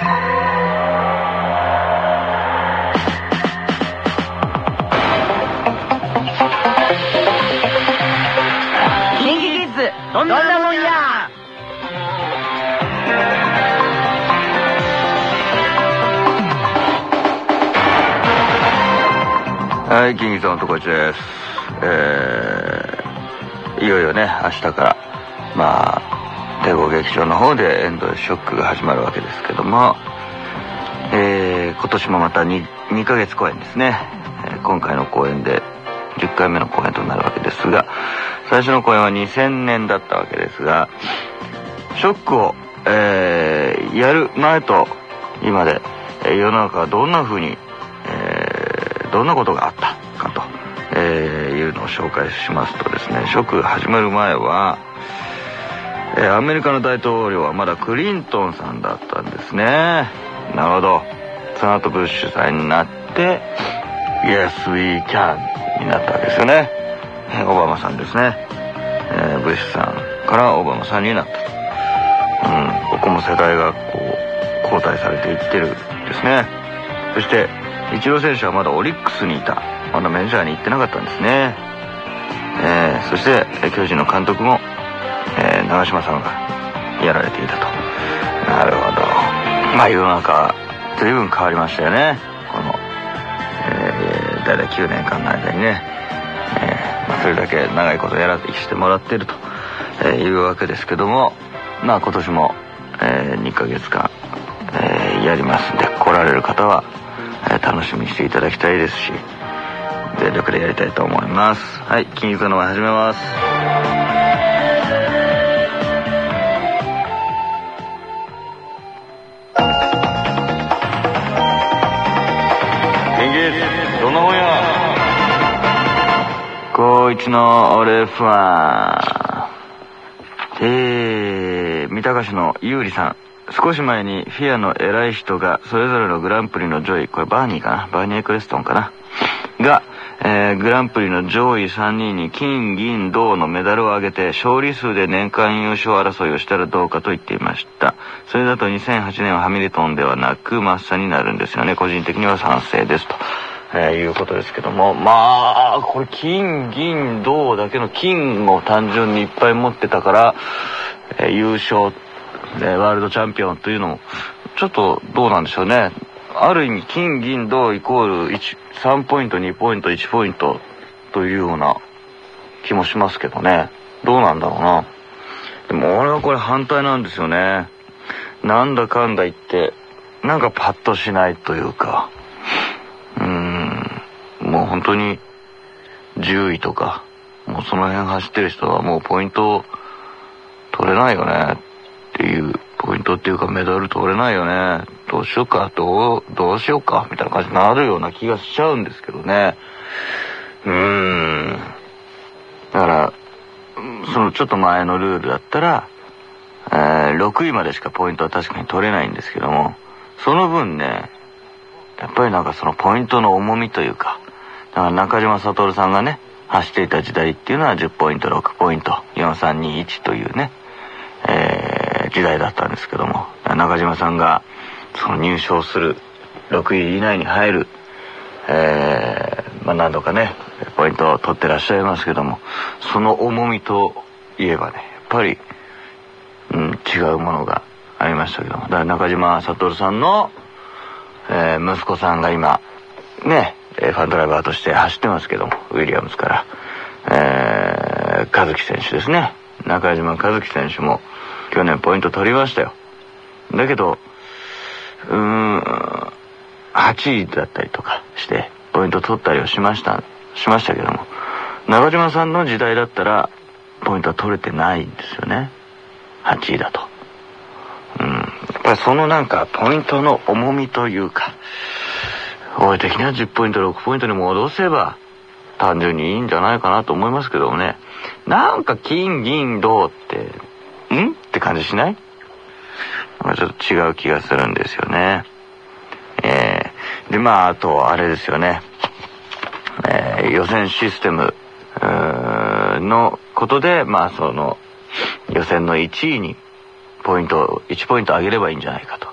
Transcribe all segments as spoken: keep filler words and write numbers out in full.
どんなもんや。 はい、キンギスのとこいちです。えー、いよいよね、明日からまあ帝国劇場の方でエンドレスショックが始まるわけですけども、えー、今年もまた 2, 2ヶ月公演ですね、えー、今回の公演でじゅっかいめの公演となるわけですが、最初の公演はにせんねんだったわけですが、ショックを、えー、やる前と今で、えー、世の中はどんな風に、えー、どんなことがあったかと、えー、いうのを紹介しますとですね、ショックが始まる前は、えー、アメリカの大統領はまだクリントンさんだったんですね。なるほど。その後ブッシュさんになって Yes we can になったわけですよね。オバマさんですね、えー、ブッシュさんからオバマさんになったと、うん、ここも世代がこう交代されていってるんですね。そしてイチロー選手はまだオリックスにいた、まだメジャーに行ってなかったんですね。えー、そして巨人の監督も、えー、長嶋さんがやられていたと。なるほど。まあ世の中随分変わりましたよね、この、えー、だいたいきゅうねんかんの間にね、えーまあ、それだけ長いことやらしてもらっていると、えー、いうわけですけども、まあ今年も、えー、にかげつかん、えー、やりますんで、来られる方は、えー、楽しみにしていただきたいですし、全力でやりたいと思います。はい、金融の前始めます。どんなもんや。高一の俺ファン。えー、三鷹市のゆうりさん。少し前にフィアの偉い人がそれぞれのグランプリの上位、これバーニーかな、バーニーエクレストンかなが、えー、グランプリの上位さんにんに金銀銅のメダルをあげて勝利数で年間優勝争いをしたらどうかと言っていました。それだとにせんはちねんはハミルトンではなくマッサになるんですよね。個人的には賛成ですと、えー、いうことですけども、まあこれ金銀銅だけの金を単純にいっぱい持ってたから、えー、優勝、えー、ワールドチャンピオンというのもちょっとどうなんでしょうね。ある意味金銀銅イコールさんポイントにポイントいちポイントというような気もしますけどね。どうなんだろうな。でも俺はこれ反対なんですよね。なんだかんだ言ってなんかパッとしないというか、うーんもう本当にじゅういとかもうその辺走ってる人はもうポイント取れないよねっていう、ポイントっていうかメダル取れないよね、どうしようか、どうどうしようかみたいな感じになるような気がしちゃうんですけどね。うーんだからそのちょっと前のルールだったら、えー、ろくいまでしかポイントは確かに取れないんですけども、その分ねやっぱりなんかそのポイントの重みというか、だから中島悟さんがね走っていた時代っていうのはじゅっポイントろくポイントよんさんにいちというね、えー、時代だったんですけども、中島さんがその入賞するろくい以内に入る、えー、まあ何度かねポイントを取ってらっしゃいますけども、その重みといえばねやっぱり、うん、違うものがありましたけども、だから中島悟さんの、えー、息子さんが今ねファンドライバーとして走ってますけども、ウィリアムズから、えー、和樹選手ですね、中島和樹選手も去年ポイント取りましたよ。だけどうーんはちいだったりとかしてポイント取ったりはしましたしましたけども、中島さんの時代だったらポイントは取れてないんですよね、はちいだと。うんやっぱりそのなんかポイントの重みというか、俺的にはじゅっポイントろくポイントに戻せば単純にいいんじゃないかなと思いますけどもね。なんか金銀銅ってんって感じしない？なんかちょっと違う気がするんですよね。えー、でまああとあれですよね、えー、予選システムのことで、まあその予選のいちいにポイントいちポイント上げればいいんじゃないかと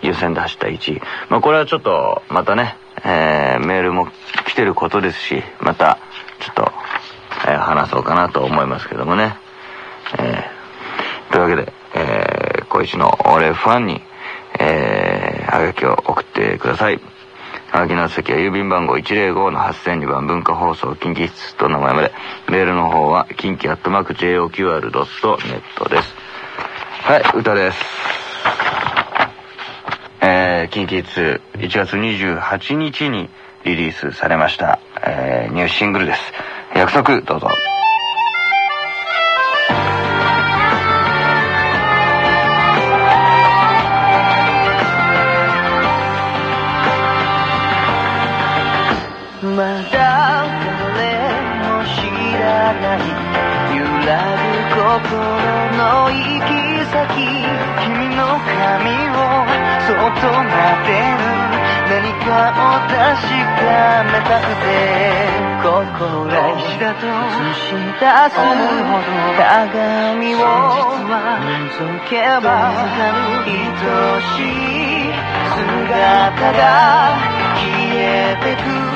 優先で走ったいちい。まあこれはちょっとまたね、えー、メールも来てることですし、またちょっと、えー、話そうかなと思いますけどもね。えー、というわけで、えー、小石の俺ファンに、えー、はがきを送ってください。はがきの先は郵便番号 いちまるごのはっせんにばん文化放送近畿室と名前まで。メールの方は近畿アットマーク ジェイオーキューアールドットネット です。はい、歌です。えー、近畿ツーいちがつにじゅうはちにちにリリースされました、えー、ニューシングルです。約束、どうぞ。 まだ誰も知らない揺らぐ心の行き先、君の髪をそっと撫でる何かを確かめたくて、心だと映し出す鏡を覗けば愛しい姿が消えてく。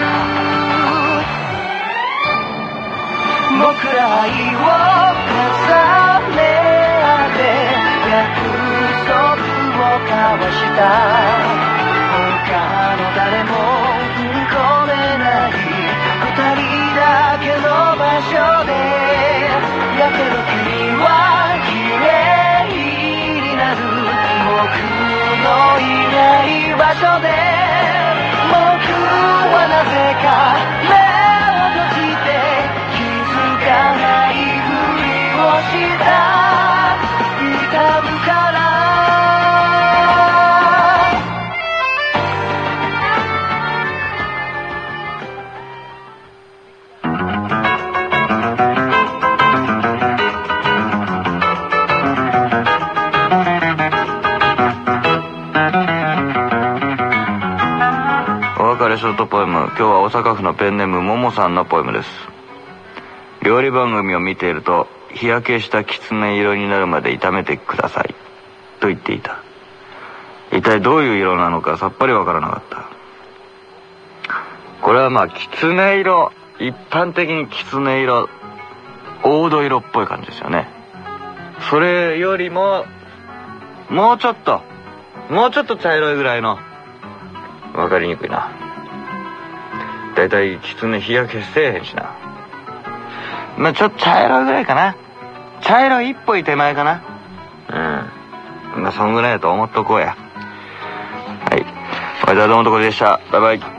僕ら愛を重ね合って約束を交わした、他の誰も来れない二人だけの場所で、やけど君は綺麗になる僕のいない場所で、僕はなぜか目を閉じて気づかないふりをした痛むから。 お別れショートポエム。今日は大阪府のペンネームももさんのポエムです。料理番組を見ていると日焼けしたきつね色になるまで炒めてくださいと言っていた。一体どういう色なのかさっぱりわからなかった。これはまあきつね色、一般的にきつね色、黄土色っぽい感じですよね。それよりももうちょっともうちょっと茶色いぐらいの、わかりにくいな。だいたいきつね日焼けせえへんしな。まあちょっと茶色いぐらいかな。茶色一歩い手前かな。うん。まあそんぐらいだと思っとこうや。はい。おいではどうもところでした。バイバイ。